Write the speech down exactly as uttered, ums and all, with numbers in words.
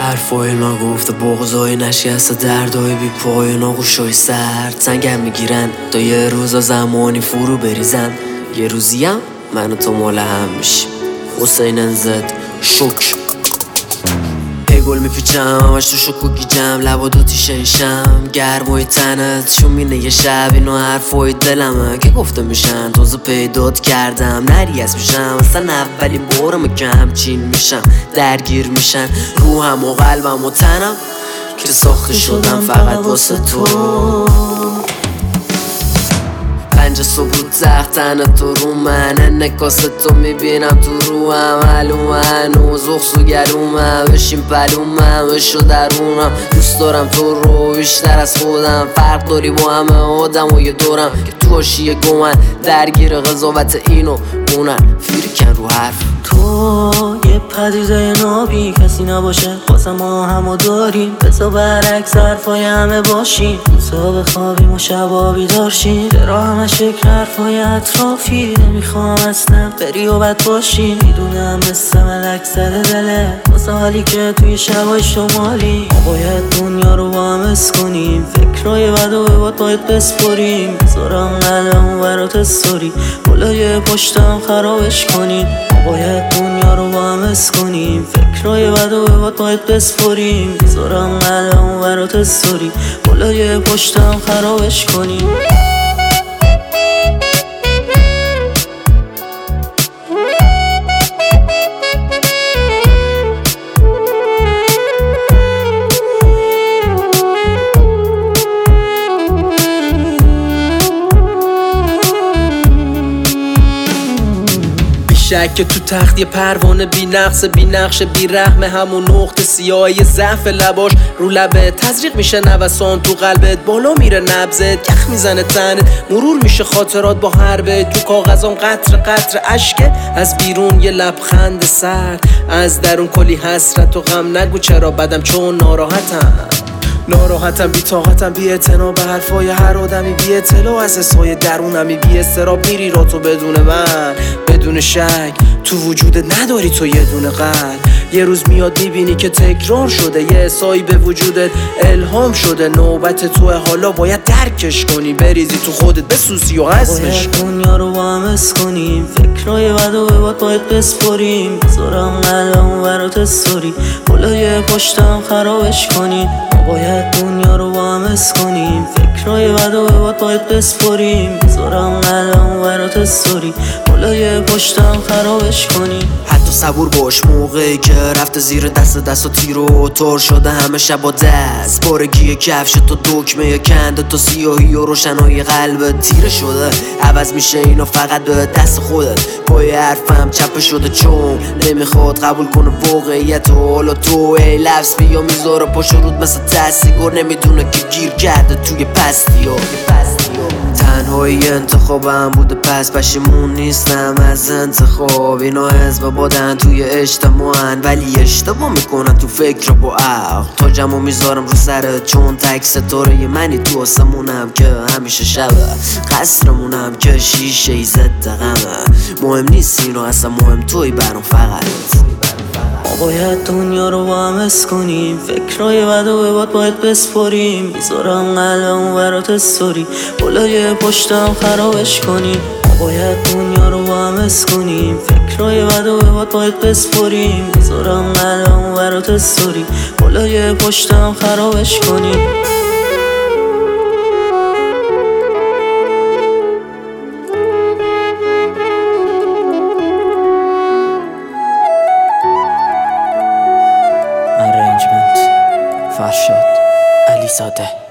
حرفای نگفته بغضای نشکسته دردای بی پای و ناگوشای سرد سنگم میگیرن تا یه روزا زمانی فرو بریزن. یه روزیم من و تو مال هم میشیم. حسین انزد شک ای گل میپیچم همش تو شک و گیجم لبا دو تیشنشم گرمای تنت شومینه یه شب اینو حرفای دلمه که گفته میشن تازه پیدات کردم نریز میشم اصلا اولین بارمه که همچین میشم درگیر میشن روحم و قلبم و تنم که ساخته شدم فقط واسه تو. پنج صبح تختن تو رو منه نکاس تو میبینم تو رو هم معلومه هنوز اخسو گلومه بشیم پلومه بشو درونم دوست دارم تو رو بیشتر از خودم فرق داری با همه آدم و یه دورم که تو هاشی گمن درگیر قضاوت اینو اونن فیرکن رو حرف تو یه پدیده نابی کسی نباشه واسه ما همو داریم بسا برعکس حرفای همه باشیم تا بخوابیم و شبا بیدار شیم چرا همش فکر حرفای اطرافی نمیخوام اصلا بری و بد باشیم میدونم مثل ملک زده دله واسه حالی که توی شبای شمالی ما باید دنیا رو با هم حس کنیم فکرهای بد و بباد باید بسپریم بذارم قلبمو برات استوری بالای پشتم خرابش کنیم ما باید دنیا رو با هم حس کنیم فکرهای بد و بباد باید بسپریم بذارم قلبمو برات استوری بالای پشتم خرابش کنیم. شک تو تخت یه پروانه بی نقص بی نقش بی رحم همون نقطه سیاهی ضعف لباش رو لبه تزریق میشه نوسان تو قلبت بالا میره نبضت یخ میزنه تنت مرور میشه خاطرات با حربه تو کاغذام قطر قطر اشکه از بیرون یه لبخند سرد از درون کلی حسرت و غم نگو چرا بدم چون ناراحتم ناراحتم بی طاقتم بی اعتنا به حرفای هر آدمی بی اطلاع از حسای درونمی بی استراب میری را تو بدون من بدون شک تو وجودت نداری تو یه دونه قلب یه روز میاد میبینی که تکرار شده یه حسایی به وجودت الهام شده نوبت توه حالا باید درکش کنی بریزی تو خودت بسوسی و حزمش باید دنیا رو با هم حس کنیم فکرهای بد و بباد باید بسپریم بذارم قلبمو برات استوری بالای پشتم خرابش کنیم باید دنیا رو با هم حس کنیم فکرهای بد و بباد باید بسپریم بذارم قلبمو برات استوری بالای پشتم خرابش کنیم. حتی صبور باش موقعی که رفته زیر دست دست و تیر و تار شده همه شب دست بارگی کفش تو دکمه کنده تو سیاهی و روشنایی قلبت تیره شده عوض میشه اینو فقط به دست خودت پای حرفم چپه شده چون نمیخواد قبول کنه واقعیت و حالا تو ای لفظ بیا میذاره پاش رود مثل تسیگار نمیدونه که گیر کرده توی پستی ها تنهایی انتخابم بوده پس پشیمون نیستم از انتخاب اینا حزب بادن توی اجتماعن ولی اشتباه میکنن تو فکر با عقل تا جمع میذارم رو سرت چون تک ستاره منی تو آسمونم که همیشه شبه قصرمونم که شیشه ای ضد غمه مهم نیست اینو اصلا مهم توی برام فقط ما باید دنیا رو با هم حس کنیم فکرهای بد و بباد باید بسپریم بذارم قلبمو برات استوری بالای پشتم خرابش کنیم ما باید دنیا رو با هم حس کنیم فکرهای بد و بباد باید بسپریم بذارم قلبمو برات استوری بالای پشتم خرابش کنیم. فرشاد علیزاده